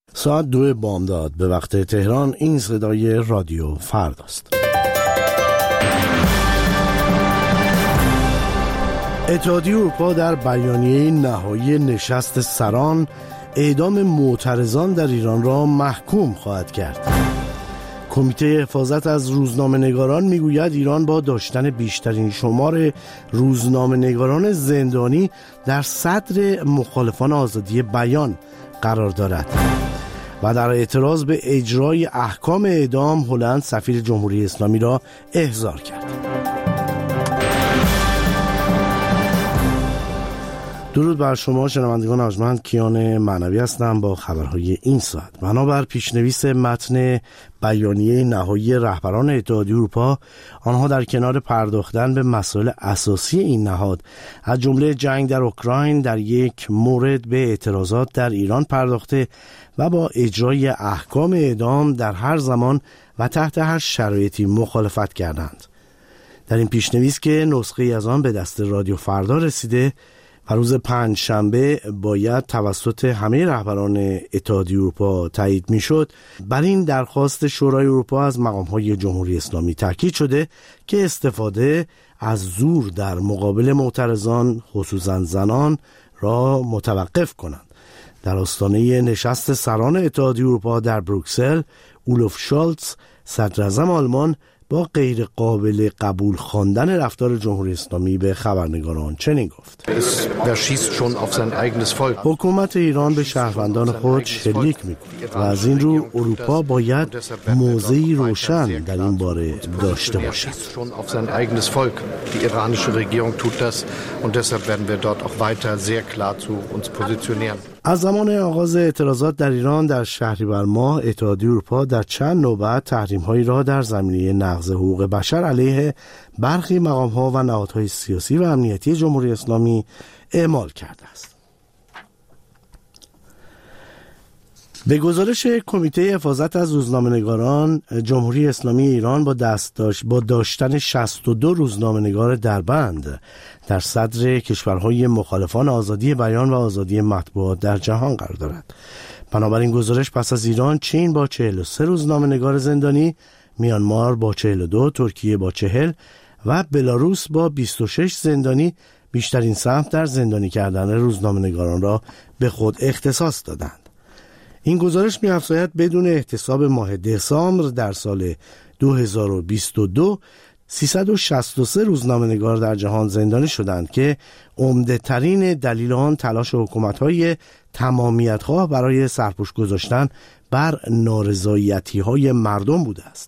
ساعت 2 بامداد به وقت تهران. این صدای رادیو فرداست. اتحادیه اروپا در بیانیه نهایی نشست سران اعدام معترضان در ایران را محکوم خواهد کرد. کمیته حفاظت از روزنامه‌نگاران میگوید ایران با داشتن بیشترین شمار روزنامه‌نگاران زندانی در صدر مخالفان آزادی بیان قرار دارد. و در اعتراض به اجرای احکام اعدام، هلند سفیر جمهوری اسلامی را احضار کرد. درود بر شما شنوندگان ارجمند، کیان معنوی هستم با خبرهای این ساعت. بنابر پیشنویس متن بیانیه نهایی رهبران اتحادیه اروپا، آنها در کنار پرداختن به مسائل اساسی این نهاد از جمله جنگ در اوکراین، در یک مورد به اعتراضات در ایران پرداخته و با اجرای احکام اعدام در هر زمان و تحت هر شرایطی مخالفت کردند. در این پیشنویس که نسخه از آن به دست رادیو فردا رسیده و روز پنجشنبه باید توسط همه رهبران اتحادیه اروپا تایید میشد، بر این درخواست شورای اروپا از مقام‌های جمهوری اسلامی تاکید شده که استفاده از زور در مقابل معترضان، خصوصا زنان، را متوقف کنند. در آستانه نشست سران اتحادیه اروپا در بروکسل، اولوف شالتز صدراعظم آلمان با غیر قابل قبول خواندن رفتار جمهوری اسلامی به خبرنگاران چنین گفت: حکومت ایران به شهروندان خود شلیک می‌کند و از این رو اروپا باید موضعی روشن در این باره داشته باشد. از زمان آغاز اعتراضات در ایران در شهریور ماه، اتحادیه اروپا در چند نوبت تحریم‌هایی را در زمینه نقض حقوق بشر علیه برخی مقام‌ها و نهادهای سیاسی و امنیتی جمهوری اسلامی اعمال کرده است. به گزارش کمیته حفاظت از روزنامه‌نگاران، جمهوری اسلامی ایران با داشتن 62 روزنامه‌نگار دربند در صدر کشورهای مخالفان آزادی بیان و آزادی مطبوعات در جهان قرار دارد. بنابراین گزارش پس از ایران، چین با 43 روزنامه‌نگار زندانی، میانمار با 42، ترکیه با 40 و بلاروس با 26 زندانی بیشترین سهم در زندانی کردن روزنامه‌نگاران را به خود اختصاص دادند. این گزارش می‌افزاید بدون احتساب ماه دسامبر در سال 2022 363 روزنامه‌نگار در جهان زندانی شدند که عمده‌ترین دلیل آن تلاش حکومت‌های تمامیت‌خواه برای سرپوش گذاشتن بر نارضایتی‌های مردم بوده است.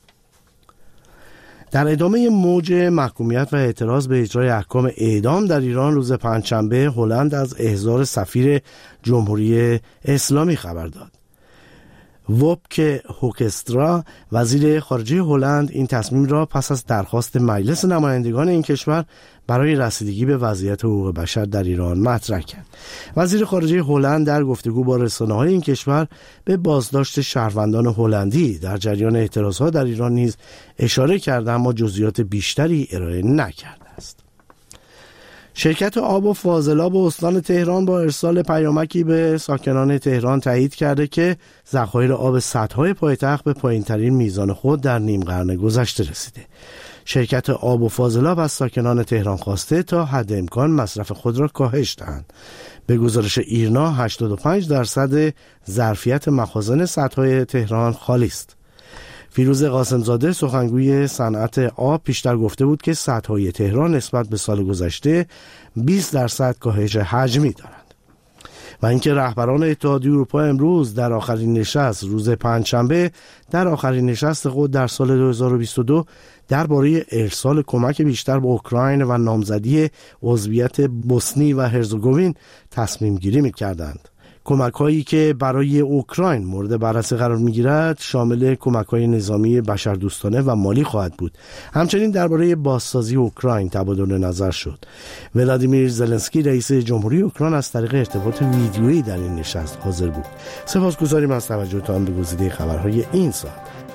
در ادامه موج محکومیت و اعتراض به اجرای احکام اعدام در ایران، روز پنجشنبه هلند از احضار سفیر جمهوری اسلامی خبر داد. ووبکه هوکسترا، وزیر خارجه هلند، این تصمیم را پس از درخواست مجلس نمایندگان این کشور برای رسیدگی به وضعیت حقوق بشر در ایران مطرح کرد. وزیر خارجه هلند در گفتگو با رسانه‌های این کشور به بازداشت شهروندان هلندی در جریان اعتراضات در ایران نیز اشاره کرد، اما جزئیات بیشتری ارائه نکرده است. شرکت آب و فاضلاب استان تهران با ارسال پیامکی به ساکنان تهران تایید کرده که ذخایر آب سدهای پایتخت به پایین‌ترین میزان خود در نیم قرن گذشته رسیده. شرکت آب و فاضلاب از ساکنان تهران خواسته تا حد امکان مصرف خود را کاهش دهند. به گزارش ایرنا 85% ظرفیت مخازن سدهای تهران خالی است. فیروز قاسمزاده، سخنگوی صنعت آب، پیشتر گفته بود که سدهای تهران نسبت به سال گذشته 20% کاهش حجمی دارند. و اینکه رهبران اتحادیه اروپا امروز در آخرین نشست، روز پنجشنبه، در آخرین نشست خود در سال 2022 درباره ارسال کمک بیشتر به اوکراین و نامزدی عضویت بوسنی و هرزگوین تصمیم گیری می‌کردند. کمک‌هایی که برای اوکراین مورد بررسی قرار می‌گیرد شامل کمک‌های نظامی، بشردوستانه و مالی خواهد بود. همچنین درباره بازسازی اوکراین تبادل نظر شد. ولادیمیر زلنسکی، رئیس جمهوری اوکراین، از طریق ارتباط ویدیویی در این نشست حاضر بود. سپاسگزاریم از توجهتان به گزیده خبرهای این ساعت.